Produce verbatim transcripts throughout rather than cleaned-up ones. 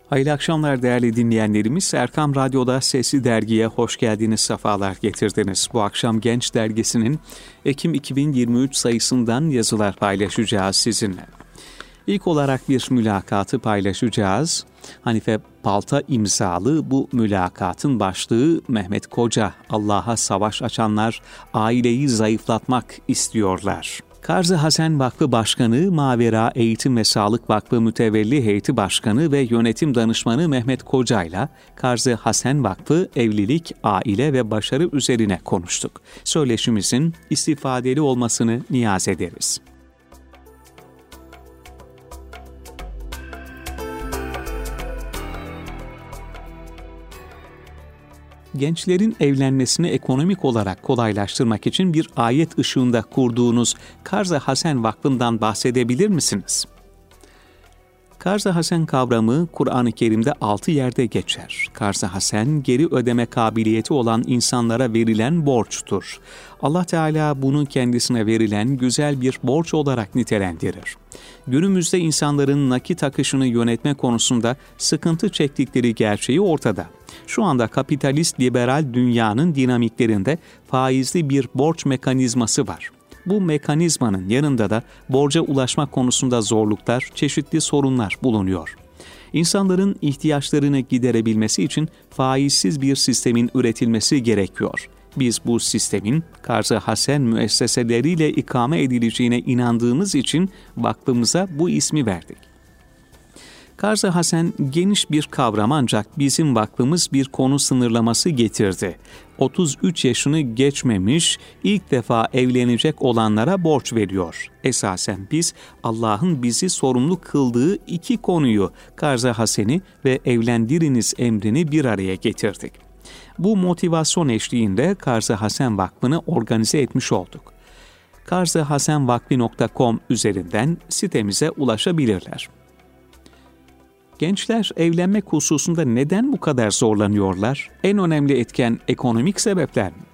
Hayırlı akşamlar değerli dinleyenlerimiz. Erkam Radyo'da Sesli Dergi'ye hoş geldiniz, sefalar getirdiniz. Bu akşam Genç Dergisi'nin Ekim iki bin yirmi üç sayısından yazılar paylaşacağız sizinle. İlk olarak bir mülakatı paylaşacağız. Hanife Balta imzalı bu mülakatın başlığı Mehmet Koca, Allah'a savaş açanlar aileyi zayıflatmak istiyorlar. Kars-ı Hasen Vakfı Başkanı, Mavera Eğitim ve Sağlık Vakfı Mütevelli Heyeti Başkanı ve Yönetim Danışmanı Mehmet Koca ile Kars-ı Hasen Vakfı evlilik, aile ve başarı üzerine konuştuk. Söyleşimizin istifadeli olmasını niyaz ederiz. Gençlerin evlenmesini ekonomik olarak kolaylaştırmak için bir ayet ışığında kurduğunuz Kars-ı Hasen Vakfı'ndan bahsedebilir misiniz? Kars-ı Hasen kavramı Kur'an-ı Kerim'de altı yerde geçer. Kars-ı Hasen, geri ödeme kabiliyeti olan insanlara verilen borçtur. Allah Teala bunu kendisine verilen güzel bir borç olarak nitelendirir. Günümüzde insanların nakit akışını yönetme konusunda sıkıntı çektikleri gerçeği ortada. Şu anda kapitalist liberal dünyanın dinamiklerinde faizli bir borç mekanizması var. Bu mekanizmanın yanında da borca ulaşmak konusunda zorluklar, çeşitli sorunlar bulunuyor. İnsanların ihtiyaçlarını giderebilmesi için faizsiz bir sistemin üretilmesi gerekiyor. Biz bu sistemin Kars-ı Hasen müesseseleriyle ikame edileceğine inandığımız için vakfımıza bu ismi verdik. Kars-ı Hasen geniş bir kavram, ancak bizim vakfımız bir konu sınırlaması getirdi. otuz üç yaşını geçmemiş, ilk defa evlenecek olanlara borç veriyor. Esasen biz Allah'ın bizi sorumlu kıldığı iki konuyu, Kars-ı Hasen'i ve evlendiriniz emrini bir araya getirdik. Bu motivasyon eşliğinde Kars-ı Hasen Vakfı'nı organize etmiş olduk. kars ı hasen vakfi nokta com üzerinden sitemize ulaşabilirler. Gençler evlenmek hususunda neden bu kadar zorlanıyorlar? En önemli etken ekonomik sebepler mi?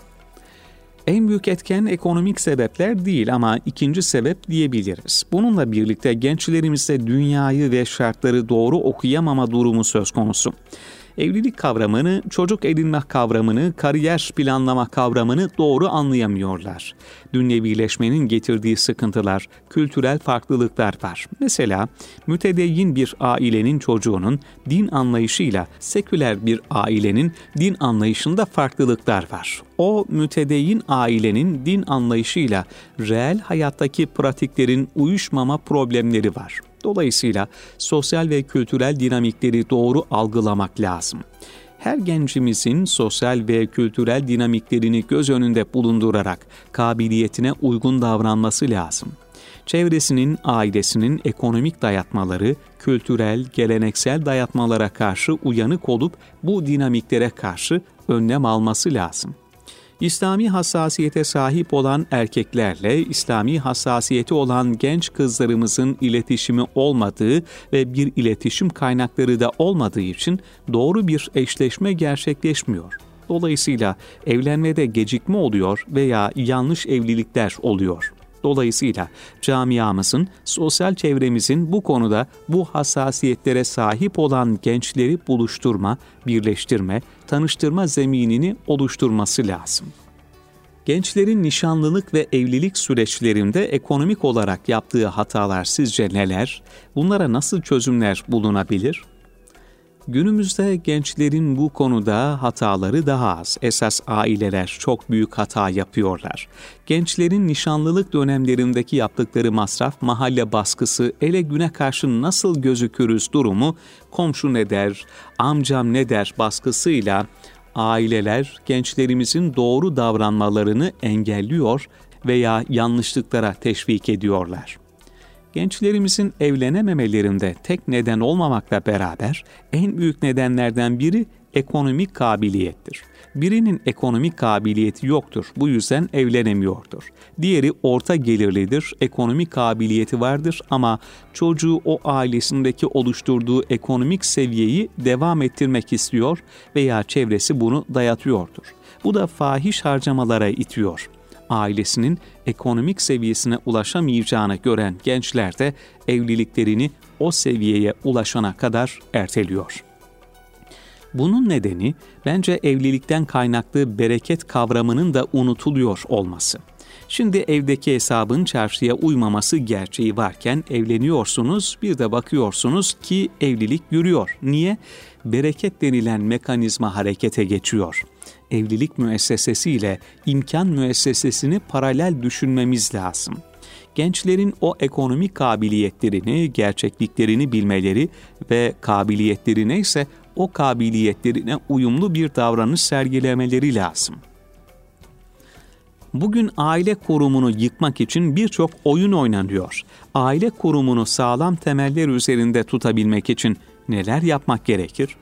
En büyük etken ekonomik sebepler değil ama ikinci sebep diyebiliriz. Bununla birlikte gençlerimizde dünyayı ve şartları doğru okuyamama durumu söz konusu. Evlilik kavramını, çocuk edinme kavramını, kariyer planlama kavramını doğru anlayamıyorlar. Dünyevileşmenin getirdiği sıkıntılar, kültürel farklılıklar var. Mesela mütedeyyin bir ailenin çocuğunun din anlayışıyla seküler bir ailenin din anlayışında farklılıklar var. O mütedeyyin ailenin din anlayışıyla reel hayattaki pratiklerin uyuşmama problemleri var. Dolayısıyla sosyal ve kültürel dinamikleri doğru algılamak lazım. Her gencimizin sosyal ve kültürel dinamiklerini göz önünde bulundurarak kabiliyetine uygun davranması lazım. Çevresinin, ailesinin ekonomik dayatmaları, kültürel, geleneksel dayatmalara karşı uyanık olup bu dinamiklere karşı önlem alması lazım. İslami hassasiyete sahip olan erkeklerle İslami hassasiyeti olan genç kızlarımızın iletişimi olmadığı ve bir iletişim kaynakları da olmadığı için doğru bir eşleşme gerçekleşmiyor. Dolayısıyla evlenmede gecikme oluyor veya yanlış evlilikler oluyor. Dolayısıyla camiamızın, sosyal çevremizin bu konuda bu hassasiyetlere sahip olan gençleri buluşturma, birleştirme, tanıştırma zeminini oluşturması lazım. Gençlerin nişanlılık ve evlilik süreçlerinde ekonomik olarak yaptığı hatalar sizce neler? Bunlara nasıl çözümler bulunabilir? Günümüzde gençlerin bu konuda hataları daha az. Esas aileler çok büyük hata yapıyorlar. Gençlerin nişanlılık dönemlerindeki yaptıkları masraf, mahalle baskısı, ele güne karşı nasıl gözükürüz durumu, komşu ne der, amcam ne der baskısıyla aileler gençlerimizin doğru davranmalarını engelliyor veya yanlışlıklara teşvik ediyorlar. Gençlerimizin evlenememelerinde tek neden olmamakla beraber en büyük nedenlerden biri ekonomik kabiliyettir. Birinin ekonomik kabiliyeti yoktur, bu yüzden evlenemiyordur. Diğeri orta gelirlidir, ekonomik kabiliyeti vardır ama çocuğu o ailesindeki oluşturduğu ekonomik seviyeyi devam ettirmek istiyor veya çevresi bunu dayatıyordur. Bu da fahiş harcamalara itiyor. ailesinin ekonomik seviyesine ulaşamayacağını gören gençler de evliliklerini o seviyeye ulaşana kadar erteliyor. Bunun nedeni bence evlilikten kaynaklı bereket kavramının da unutuluyor olması. Şimdi evdeki hesabın çarşıya uymaması gerçeği varken evleniyorsunuz, bir de bakıyorsunuz ki evlilik yürüyor. Niye? Bereket denilen mekanizma harekete geçiyor. Evlilik müessesesiyle imkan müessesesini paralel düşünmemiz lazım. Gençlerin o ekonomik kabiliyetlerini, gerçekliklerini bilmeleri ve kabiliyetlerine ise o kabiliyetlerine uyumlu bir davranış sergilemeleri lazım. Bugün aile kurumunu yıkmak için birçok oyun oynanıyor. Aile kurumunu sağlam temeller üzerinde tutabilmek için neler yapmak gerekir?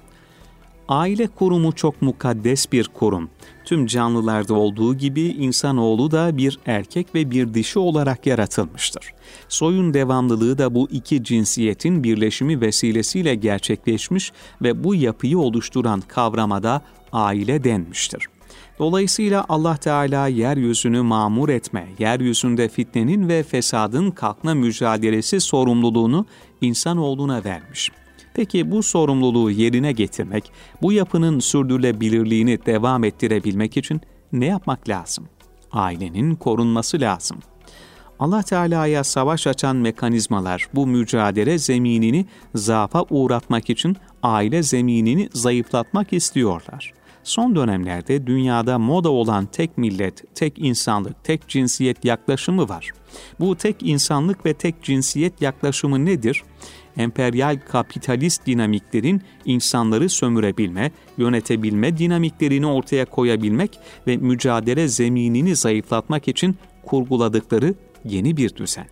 Aile kurumu çok mukaddes bir kurum. Tüm canlılarda olduğu gibi insanoğlu da bir erkek ve bir dişi olarak yaratılmıştır. Soyun devamlılığı da bu iki cinsiyetin birleşimi vesilesiyle gerçekleşmiş ve bu yapıyı oluşturan kavrama da aile denmiştir. Dolayısıyla Allah Teala yeryüzünü mamur etme, yeryüzünde fitnenin ve fesadın kalkma mücadelesi sorumluluğunu insanoğluna vermiş. Peki bu sorumluluğu yerine getirmek, bu yapının sürdürülebilirliğini devam ettirebilmek için ne yapmak lazım? Ailenin korunması lazım. Allah Teala'ya savaş açan mekanizmalar bu mücadele zeminini zaafa uğratmak için aile zeminini zayıflatmak istiyorlar. Son dönemlerde dünyada moda olan tek millet, tek insanlık, tek cinsiyet yaklaşımı var. Bu tek insanlık ve tek cinsiyet yaklaşımı nedir? Emperyal kapitalist dinamiklerin insanları sömürebilme, yönetebilme dinamiklerini ortaya koyabilmek ve mücadele zeminini zayıflatmak için kurguladıkları yeni bir düzen.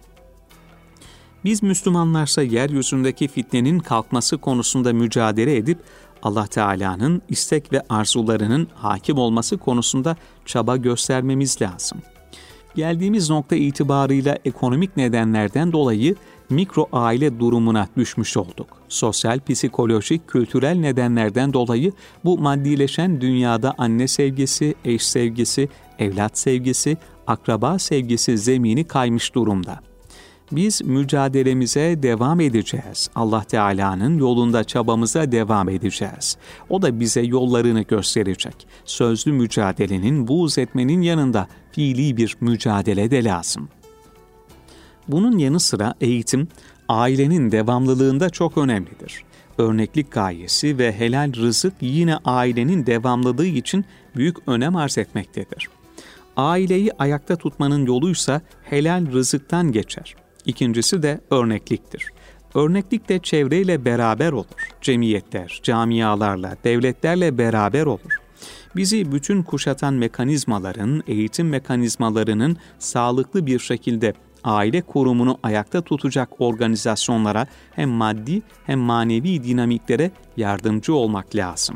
Biz Müslümanlarsa yeryüzündeki fitnenin kalkması konusunda mücadele edip Allah Teala'nın istek ve arzularının hakim olması konusunda çaba göstermemiz lazım. Geldiğimiz nokta itibarıyla ekonomik nedenlerden dolayı mikro aile durumuna düşmüş olduk. Sosyal, psikolojik, kültürel nedenlerden dolayı bu maddileşen dünyada anne sevgisi, eş sevgisi, evlat sevgisi, akraba sevgisi zemini kaymış durumda. Biz mücadelemize devam edeceğiz. Allah Teala'nın yolunda çabamıza devam edeceğiz. O da bize yollarını gösterecek. Sözlü mücadelenin, buğz etmenin yanında fiili bir mücadele de lazım. Bunun yanı sıra eğitim, ailenin devamlılığında çok önemlidir. Örneklik gayesi ve helal rızık yine ailenin devamlılığı için büyük önem arz etmektedir. Aileyi ayakta tutmanın yoluysa helal rızıktan geçer. İkincisi de örnekliktir. Örneklik de çevreyle beraber olur. Cemiyetler, camialarla, devletlerle beraber olur. Bizi bütün kuşatan mekanizmaların, eğitim mekanizmalarının sağlıklı bir şekilde aile kurumunu ayakta tutacak organizasyonlara hem maddi hem manevi dinamiklere yardımcı olmak lazım.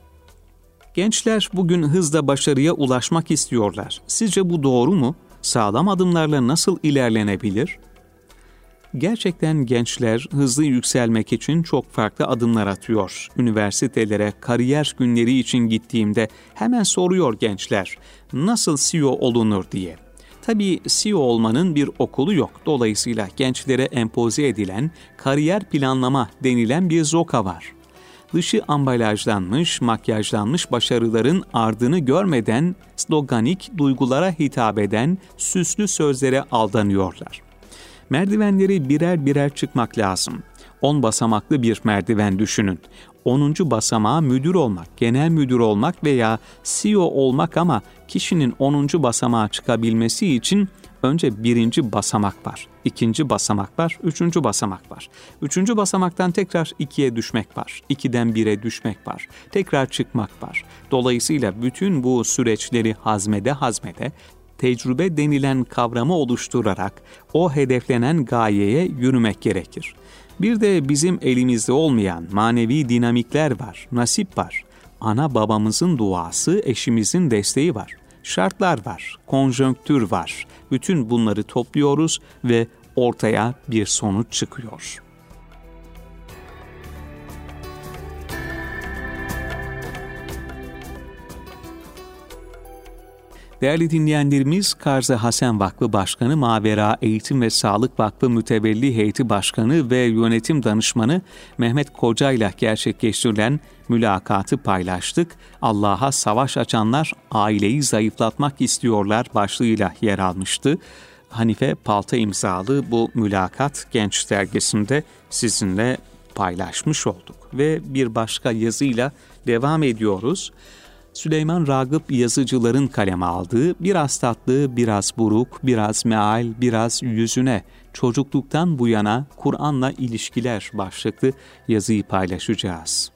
Gençler bugün hızla başarıya ulaşmak istiyorlar. Sizce bu doğru mu? Sağlam adımlarla nasıl ilerlenebilir? Gerçekten gençler hızlı yükselmek için çok farklı adımlar atıyor. Üniversitelere, kariyer günleri için gittiğimde hemen soruyor gençler, nasıl C E O olunur diye. Tabii C E O olmanın bir okulu yok. Dolayısıyla gençlere empoze edilen kariyer planlama denilen bir zoka var. Dışı ambalajlanmış, makyajlanmış başarıların ardını görmeden sloganik duygulara hitap eden süslü sözlere aldanıyorlar. Merdivenleri birer birer çıkmak lazım. On basamaklı bir merdiven düşünün. onuncu basamağa müdür olmak, genel müdür olmak veya C E O olmak ama kişinin onuncu basamağa çıkabilmesi için önce birinci basamak var, ikinci basamak var, üçüncü basamak var. Üçüncü basamaktan tekrar ikiye düşmek var, ikiden bire düşmek var, tekrar çıkmak var. Dolayısıyla bütün bu süreçleri hazmede hazmede, tecrübe denilen kavramı oluşturarak o hedeflenen gayeye yürümek gerekir. Bir de bizim elimizde olmayan manevi dinamikler var, nasip var. Ana babamızın duası, eşimizin desteği var. Şartlar var, konjonktür var. Bütün bunları topluyoruz ve ortaya bir sonuç çıkıyor. Değerli dinleyenlerimiz, Karz-ı Hasen Vakfı Başkanı, Mavera Eğitim ve Sağlık Vakfı Mütevelli Heyeti Başkanı ve Yönetim Danışmanı Mehmet Koca ile gerçekleştirilen mülakatı paylaştık. Allah'a savaş açanlar aileyi zayıflatmak istiyorlar başlığıyla yer almıştı. Hanife Palta imzalı bu mülakat Genç Dergisi'nde sizinle paylaşmış olduk. Ve bir başka yazıyla devam ediyoruz. Süleyman Ragıp yazıcıların kaleme aldığı biraz tatlı, biraz buruk, biraz meal, biraz yüzüne, çocukluktan bu yana Kur'an'la ilişkiler başlıklı yazıyı paylaşacağız.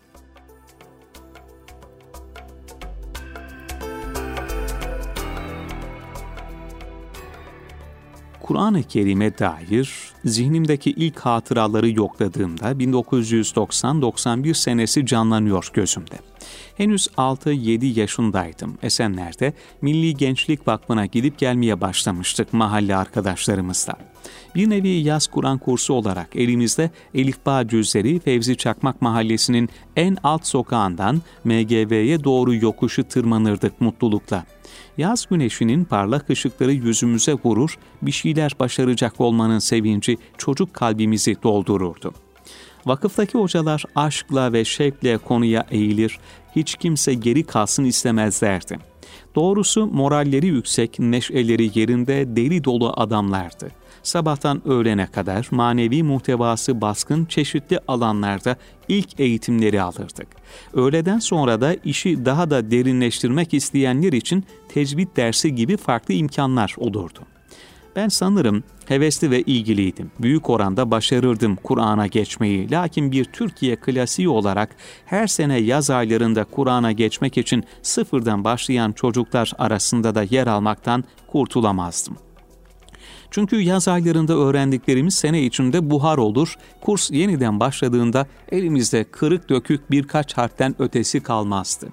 Kur'an-ı Kerim'e dair zihnimdeki ilk hatıraları yokladığımda bin dokuz yüz doksan doksan bir senesi canlanıyor gözümde. Henüz altı yedi yaşındaydım. Esenler'de Milli Gençlik Vakfı'na gidip gelmeye başlamıştık mahalle arkadaşlarımızla. Bir nevi yaz Kur'an kursu olarak elimizde Elifba cüzleri Fevzi Çakmak Mahallesi'nin en alt sokağından M G V'ye doğru yokuşu tırmanırdık mutlulukla. Yaz güneşinin parlak ışıkları yüzümüze vurur, bir şeyler başaracak olmanın sevinci çocuk kalbimizi doldururdu. Vakıftaki hocalar aşkla ve şevkle konuya eğilir, hiç kimse geri kalsın istemezlerdi. Doğrusu moralleri yüksek, neşeleri yerinde, deli dolu adamlardı. Sabahtan öğlene kadar manevi muhtevası baskın çeşitli alanlarda ilk eğitimleri alırdık. Öğleden sonra da işi daha da derinleştirmek isteyenler için tecvid dersi gibi farklı imkanlar olurdu. Ben sanırım hevesli ve ilgiliydim. Büyük oranda başarırdım Kur'an'a geçmeyi. Lakin bir Türkiye klasiği olarak her sene yaz aylarında Kur'an'a geçmek için sıfırdan başlayan çocuklar arasında da yer almaktan kurtulamazdım. Çünkü yaz aylarında öğrendiklerimiz sene içinde buhar olur, kurs yeniden başladığında elimizde kırık dökük birkaç harften ötesi kalmazdı.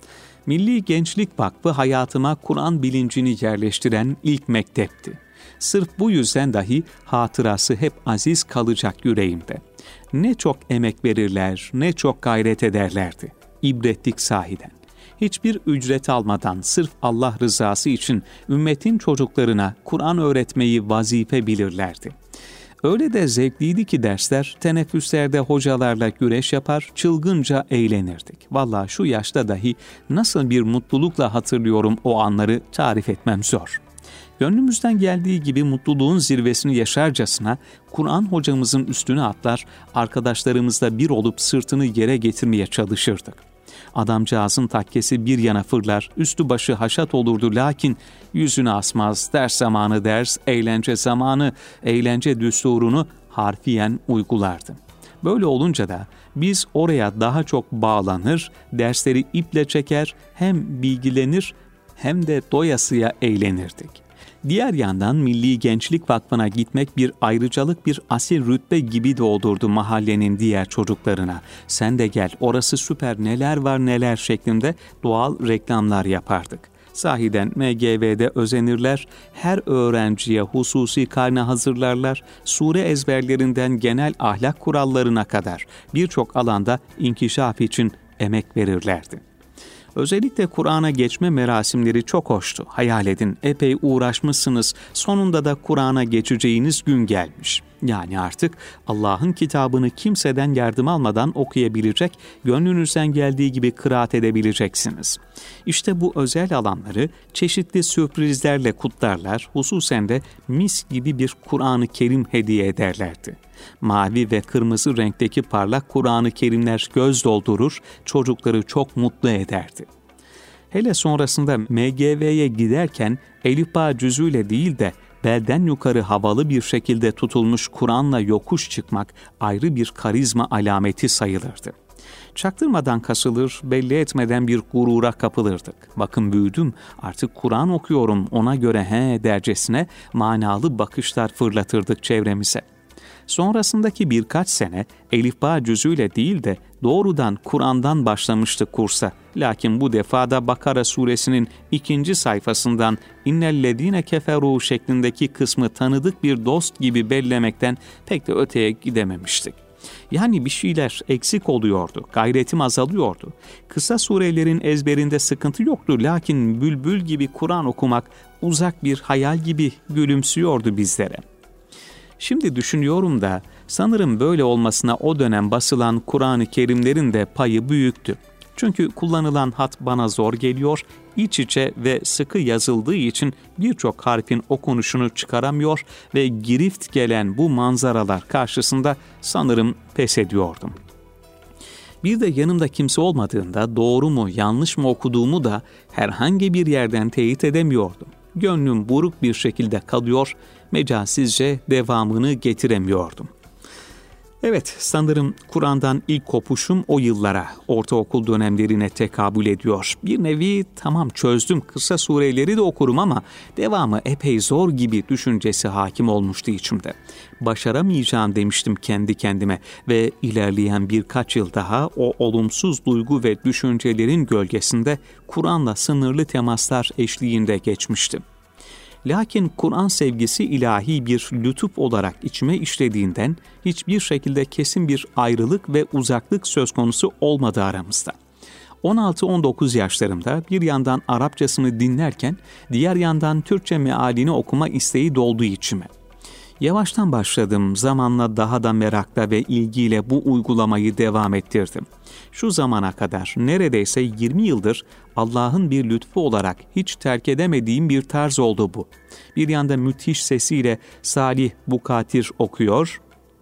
Milli Gençlik Vakfı hayatıma Kur'an bilincini yerleştiren ilk mektepti. Sırf bu yüzden dahi hatırası hep aziz kalacak yüreğimde. Ne çok emek verirler, ne çok gayret ederlerdi. İbretlik sahiden. Hiçbir ücret almadan sırf Allah rızası için ümmetin çocuklarına Kur'an öğretmeyi vazife bilirlerdi. Öyle de zevkliydi ki dersler, teneffüslerde hocalarla güreş yapar, çılgınca eğlenirdik. Vallahi şu yaşta dahi nasıl bir mutlulukla hatırlıyorum o anları tarif etmem zor. Gönlümüzden geldiği gibi mutluluğun zirvesini yaşarcasına Kur'an hocamızın üstüne atlar, arkadaşlarımızla bir olup sırtını yere getirmeye çalışırdık. Adamcağızın takkesi bir yana fırlar, üstü başı haşat olurdu lakin yüzünü asmaz, ders zamanı ders, eğlence zamanı, eğlence düsturunu harfiyen uygulardı. Böyle olunca da biz oraya daha çok bağlanır, dersleri iple çeker, hem bilgilenir hem de doyasıya eğlenirdik. Diğer yandan Milli Gençlik Vakfı'na gitmek bir ayrıcalık, bir asil rütbe gibi doğdurdu mahallenin diğer çocuklarına. Sen de gel, orası süper, neler var neler şeklinde doğal reklamlar yapardık. Sahiden M G V'de özenirler, her öğrenciye hususi karne hazırlarlar, sure ezberlerinden genel ahlak kurallarına kadar birçok alanda inkişaf için emek verirlerdi. Özellikle Kur'an'a geçme merasimleri çok hoştu. Hayal edin, epey uğraşmışsınız, sonunda da Kur'an'a geçeceğiniz gün gelmiş. Yani artık Allah'ın kitabını kimseden yardım almadan okuyabilecek, gönlünüzden geldiği gibi kıraat edebileceksiniz. İşte bu özel alanları çeşitli sürprizlerle kutlarlar, hususen de mis gibi bir Kur'an-ı Kerim hediye ederlerdi. Mavi ve kırmızı renkteki parlak Kur'an-ı Kerimler göz doldurur, çocukları çok mutlu ederdi. Hele sonrasında M G V'ye giderken Elifba cüzüyle değil de belden yukarı havalı bir şekilde tutulmuş Kur'an'la yokuş çıkmak ayrı bir karizma alameti sayılırdı. Çaktırmadan kasılır, belli etmeden bir gurura kapılırdık. Bakın büyüdüm, artık Kur'an okuyorum, ona göre he dercesine manalı bakışlar fırlatırdık çevremize. Sonrasındaki birkaç sene Elifba cüzüyle değil de doğrudan Kur'an'dan başlamıştık kursa. Lakin bu defa da Bakara suresinin ikinci sayfasından innellezine keferu şeklindeki kısmı tanıdık bir dost gibi bellemekten pek de öteye gidememiştik. Yani bir şeyler eksik oluyordu, gayretim azalıyordu. Kısa surelerin ezberinde sıkıntı yoktu, lakin bülbül gibi Kur'an okumak uzak bir hayal gibi gülümsüyordu bizlere. Şimdi düşünüyorum da sanırım böyle olmasına o dönem basılan Kur'an-ı Kerimlerin de payı büyüktü. Çünkü kullanılan hat bana zor geliyor, iç içe ve sıkı yazıldığı için birçok harfin okunuşunu çıkaramıyor ve girift gelen bu manzaralar karşısında sanırım pes ediyordum. Bir de yanımda kimse olmadığında doğru mu yanlış mı okuduğumu da herhangi bir yerden teyit edemiyordum. Gönlüm buruk bir şekilde kalıyor, mecazsizce devamını getiremiyordum. Evet, sanırım Kur'an'dan ilk kopuşum o yıllara, ortaokul dönemlerine tekabül ediyor. Bir nevi tamam çözdüm, kısa sureleri de okurum ama devamı epey zor gibi düşüncesi hakim olmuştu içimde. Başaramayacağım demiştim kendi kendime ve ilerleyen birkaç yıl daha o olumsuz duygu ve düşüncelerin gölgesinde Kur'an'la sınırlı temaslar eşliğinde geçmişti. Lakin Kur'an sevgisi ilahi bir lütuf olarak içime işlediğinden hiçbir şekilde kesin bir ayrılık ve uzaklık söz konusu olmadı aramızda. on altı on dokuz yaşlarımda bir yandan Arapçasını dinlerken diğer yandan Türkçe mealini okuma isteği doldu içime. Yavaştan başladım, zamanla daha da merakla ve ilgiyle bu uygulamayı devam ettirdim. Şu zamana kadar neredeyse yirmi yıldır Allah'ın bir lütfu olarak hiç terk edemediğim bir tarz oldu bu. Bir yanda müthiş sesiyle Salih Bukatir okuyor,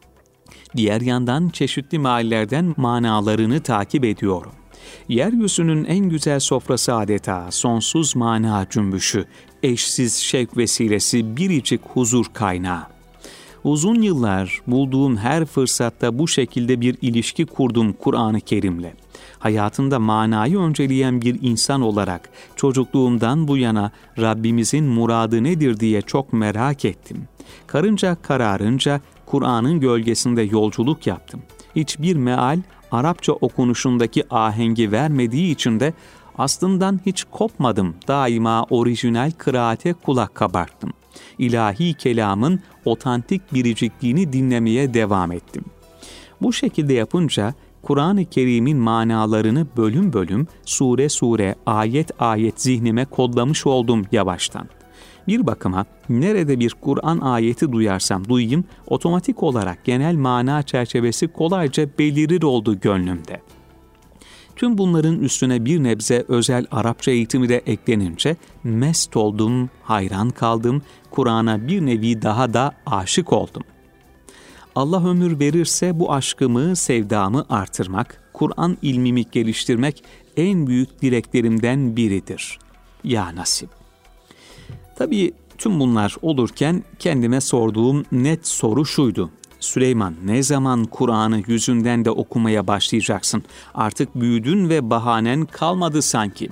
diğer yandan çeşitli meallerden manalarını takip ediyorum. Yeryüzünün en güzel sofrası adeta, sonsuz mana cümbüşü, eşsiz şevk vesilesi, biricik huzur kaynağı. Uzun yıllar bulduğum her fırsatta bu şekilde bir ilişki kurdum Kur'an-ı Kerim'le. Hayatında manayı önceleyen bir insan olarak çocukluğumdan bu yana Rabbimizin muradı nedir diye çok merak ettim. Karınca kararınca Kur'an'ın gölgesinde yolculuk yaptım. Hiçbir meal Arapça okunuşundaki ahengi vermediği için de aslından hiç kopmadım. Daima orijinal kıraate kulak kabarttım. İlahi kelamın otantik biricikliğini dinlemeye devam ettim. Bu şekilde yapınca Kur'an-ı Kerim'in manalarını bölüm bölüm, sure sure, ayet ayet zihnime kodlamış oldum yavaştan. Bir bakıma nerede bir Kur'an ayeti duyarsam duyayım, otomatik olarak genel mana çerçevesi kolayca belirir oldu gönlümde. Tüm bunların üstüne bir nebze özel Arapça eğitimi de eklenince mest oldum, hayran kaldım, Kur'an'a bir nevi daha da aşık oldum. Allah ömür verirse bu aşkımı, sevdamı artırmak, Kur'an ilmimi geliştirmek en büyük dileklerimden biridir. Ya nasip. Tabii tüm bunlar olurken kendime sorduğum net soru şuydu. Süleyman, ne zaman Kur'an'ı yüzünden de okumaya başlayacaksın? Artık büyüdün ve bahanen kalmadı sanki.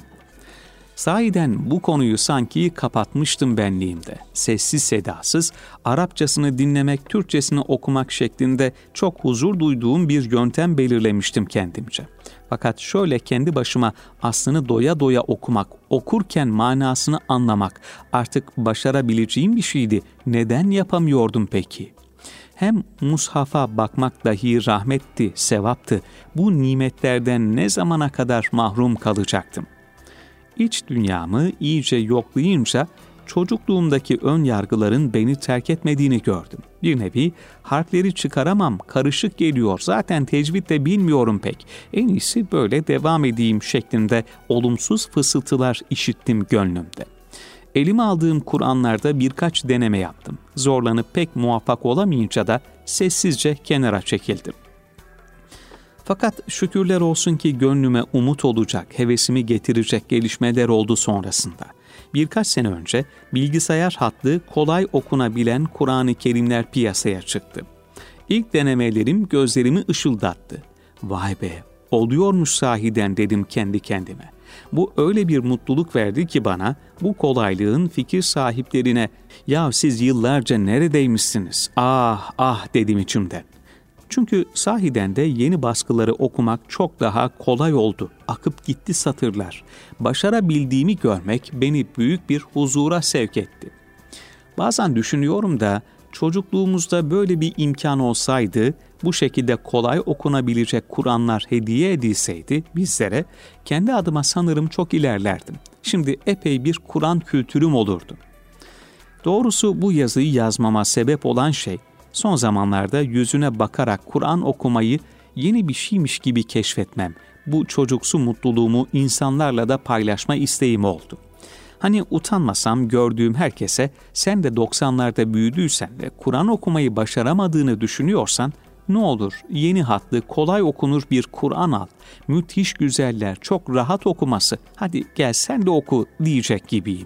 Sahiden bu konuyu sanki kapatmıştım benliğimde. Sessiz sedasız, Arapçasını dinlemek, Türkçesini okumak şeklinde çok huzur duyduğum bir yöntem belirlemiştim kendimce. Fakat şöyle kendi başıma aslını doya doya okumak, okurken manasını anlamak artık başarabileceğim bir şeydi. Neden yapamıyordum peki? Hem mushafa bakmak dahi rahmetti, sevaptı. Bu nimetlerden ne zamana kadar mahrum kalacaktım? İç dünyamı iyice yoklayınca çocukluğumdaki ön yargıların beni terk etmediğini gördüm. Bir nevi harfleri çıkaramam, karışık geliyor, zaten tecvid de bilmiyorum pek. En iyisi böyle devam edeyim şeklinde olumsuz fısıltılar işittim gönlümde. Elime aldığım Kur'anlarda birkaç deneme yaptım. Zorlanıp pek muvaffak olamayınca da sessizce kenara çekildim. Fakat şükürler olsun ki gönlüme umut olacak, hevesimi getirecek gelişmeler oldu sonrasında. Birkaç sene önce bilgisayar hatlı, kolay okunabilen Kur'an-ı Kerimler piyasaya çıktı. İlk denemelerim gözlerimi ışıldattı. Vay be, oluyormuş sahiden dedim kendi kendime. Bu öyle bir mutluluk verdi ki bana, bu kolaylığın fikir sahiplerine "Ya siz yıllarca neredeymişsiniz? Ah ah" dedim içimden. Çünkü sahiden de yeni baskıları okumak çok daha kolay oldu. Akıp gitti satırlar. Başarabildiğimi görmek beni büyük bir huzura sevk etti. Bazen düşünüyorum da Çocukluğumuzda böyle bir imkan olsaydı, bu şekilde kolay okunabilecek Kur'anlar hediye edilseydi bizlere, kendi adıma sanırım çok ilerlerdim. Şimdi epey bir Kur'an kültürüm olurdu. Doğrusu bu yazıyı yazmama sebep olan şey, son zamanlarda yüzüne bakarak Kur'an okumayı yeni bir şeymiş gibi keşfetmem, bu çocuksu mutluluğumu insanlarla da paylaşma isteğim oldu. Hani utanmasam gördüğüm herkese sen de doksanlarda büyüdüysen ve Kur'an okumayı başaramadığını düşünüyorsan, ne olur yeni hatlı kolay okunur bir Kur'an al, müthiş güzeller, çok rahat okuması, hadi gel sen de oku diyecek gibiyim.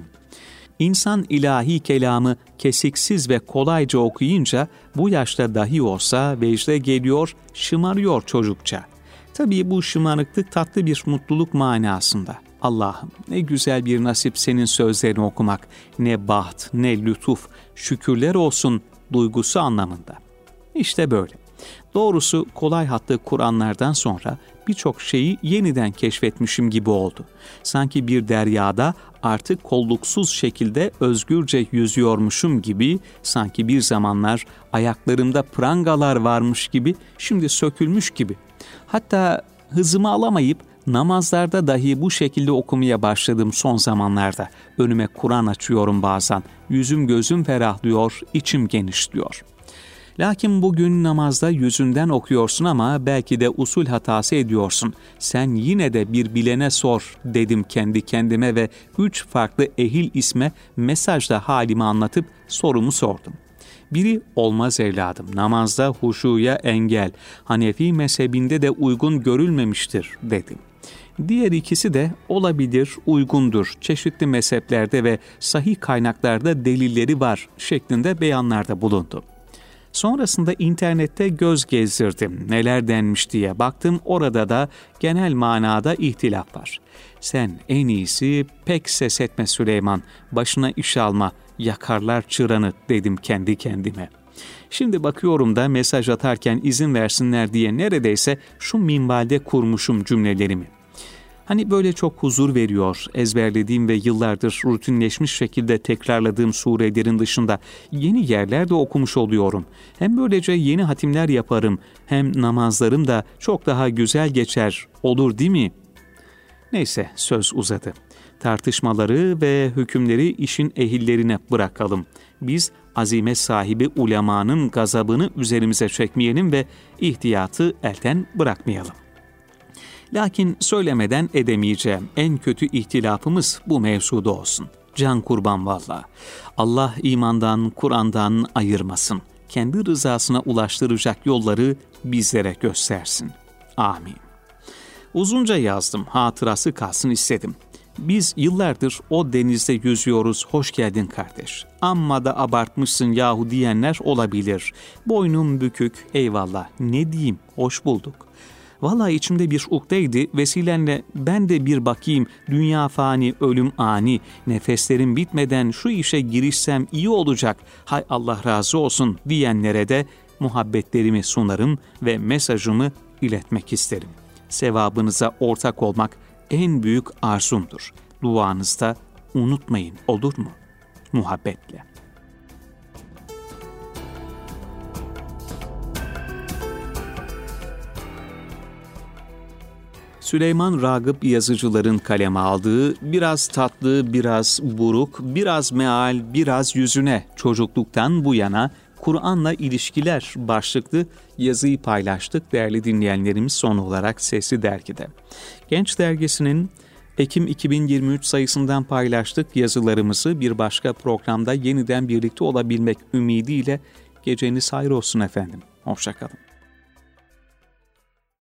İnsan ilahi kelamı kesiksiz ve kolayca okuyunca bu yaşta dahi olsa vecde geliyor, şımarıyor çocukça. Tabii bu şımarıklık tatlı bir mutluluk manasında. Allah'ım ne güzel bir nasip senin sözlerini okumak, ne baht, ne lütuf, şükürler olsun duygusu anlamında. İşte böyle. Doğrusu kolay hatlı Kur'anlardan sonra birçok şeyi yeniden keşfetmişim gibi oldu. Sanki bir deryada artık kolluksuz şekilde özgürce yüzüyormuşum gibi, sanki bir zamanlar ayaklarımda prangalar varmış gibi, şimdi sökülmüş gibi. Hatta hızımı alamayıp namazlarda dahi bu şekilde okumaya başladım son zamanlarda. Önüme Kur'an açıyorum bazen, yüzüm gözüm ferahlıyor, içim genişliyor. Lakin bugün namazda yüzünden okuyorsun ama belki de usul hatası ediyorsun. Sen yine de bir bilene sor dedim kendi kendime ve üç farklı ehil isme mesajda halimi anlatıp sorumu sordum. Biri olmaz evladım, namazda huşuya engel, Hanefi mezhebinde de uygun görülmemiştir dedim. Diğer ikisi de olabilir, uygundur, çeşitli mezheplerde ve sahih kaynaklarda delilleri var şeklinde beyanlarda bulundu. Sonrasında internette göz gezdirdim, neler denmiş diye baktım, orada da genel manada ihtilaf var. Sen en iyisi pek ses etme Süleyman, başına iş alma, yakarlar çıranı dedim kendi kendime. Şimdi bakıyorum da mesaj atarken izin versinler diye neredeyse şu minvalde kurmuşum cümlelerimi. Hani böyle çok huzur veriyor, ezberlediğim ve yıllardır rutinleşmiş şekilde tekrarladığım surelerin dışında yeni yerlerde okumuş oluyorum. Hem böylece yeni hatimler yaparım, hem namazlarım da çok daha güzel geçer, olur değil mi? Neyse, söz uzadı. Tartışmaları ve hükümleri işin ehillerine bırakalım. Biz azimet sahibi ulemanın gazabını üzerimize çekmeyelim ve ihtiyatı elden bırakmayalım. Lakin söylemeden edemeyeceğim en kötü ihtilafımız bu mevzuda olsun. Can kurban valla. Allah imandan, Kur'an'dan ayırmasın. Kendi rızasına ulaştıracak yolları bizlere göstersin. Amin. Uzunca yazdım, hatırası kalsın istedim. Biz yıllardır o denizde yüzüyoruz, hoş geldin kardeş. Amma da abartmışsın yahu diyenler olabilir. Boynum bükük, eyvallah, ne diyeyim, hoş bulduk. Vallahi içimde bir ukdeydi, vesilenle ben de bir bakayım, dünya fani, ölüm ani, nefeslerim bitmeden şu işe girişsem iyi olacak, hay Allah razı olsun diyenlere de muhabbetlerimi sunarım ve mesajımı iletmek isterim. Sevabınıza ortak olmak en büyük arzumdur. Duanızda unutmayın, olur mu? Muhabbetle. Süleyman Ragıp yazıcıların kaleme aldığı, biraz tatlı, biraz buruk, biraz meal, biraz yüzüne, çocukluktan bu yana Kur'an'la ilişkiler başlıklı yazıyı paylaştık değerli dinleyenlerimiz son olarak Sesli Dergi'de. Genç Dergisi'nin Ekim iki bin yirmi üç sayısından paylaştık yazılarımızı. Bir başka programda yeniden birlikte olabilmek ümidiyle geceniz hayır olsun efendim. Hoşça kalın.